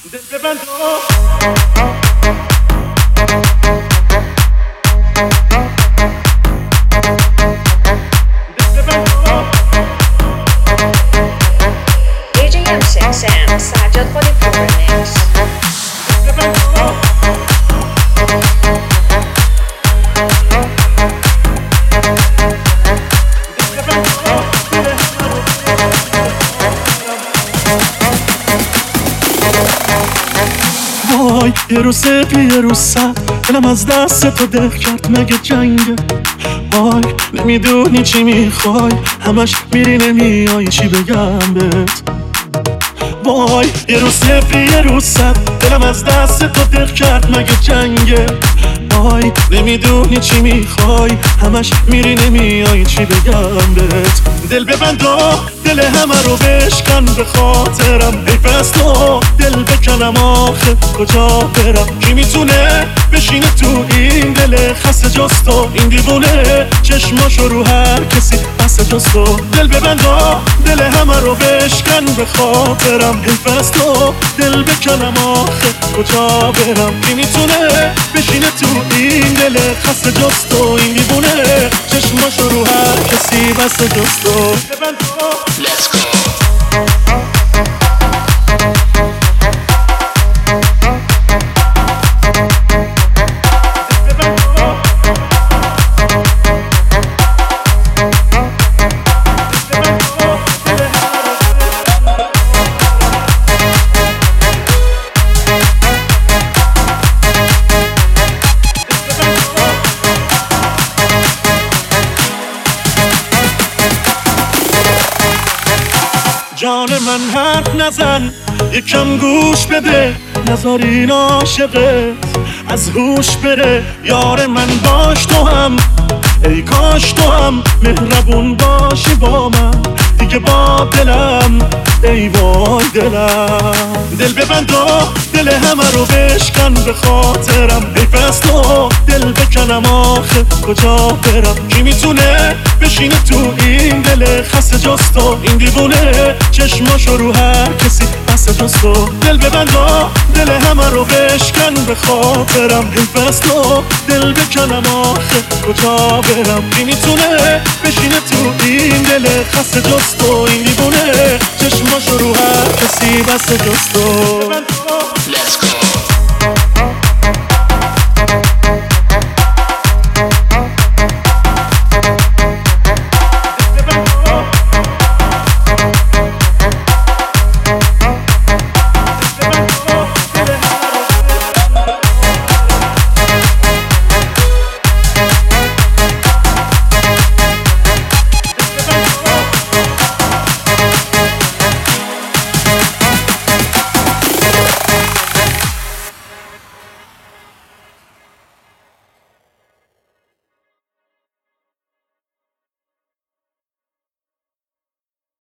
دل ببند DJ M6 Sam Sajjad Kholi Pro Remix. وای یه روز صفر یه روز سر دلم از دست تو دل کرد مگه جنگه. وای نمیدونی چی میخوای همش میری نمیای چی بگم بهت. وای یه روز صفر یه روز سر دلم از دست تو دل کرد مگه جنگه. وای نمیدونی چی میخوای همش میری نمیای چی بگم بهت. دل ببند و دل همه رو بشکن به خاطرم. حیف از تو دل بکنم آخه کجا برم. کی میتونه بشینه تو این دل خسته جز تو. این دیوونه چشماشو رو هر کسی بسته جز تو. دل ببند و دل همه رو بشکن به خاطرم. حیف از تو دل بکنم آخه کجا برم. کی میتونه بشینه تو این دل خسته جز تو. این دیوونه چشماشو رو هر کسی بسته جز تو. Let's go. جان من حرف نزن یکم گوش بده. نذار این عاشقت از هوش بره. یار من باش تو هم ای کاش تو هم مهربون باشی با من دیگه با دلم. ای وای دلم. دل ببند و دل همه رو بشکن به خاطرم. حیف از تو دل بکنم آخه کجا برم. کی میتونه بشینه تو این دل خسته جز تو. این دیوونه چشماشو رو هر کسی بسته جز تو. دل ببند و دل همه رو بشکن به خاطرم. حیف از تو دل بکنم آخه کجا برم. کی میتونه بشینه تو این دل خسته جز تو. این دیوونه چشماشو رو هر کسی بسته جز تو. Let's go.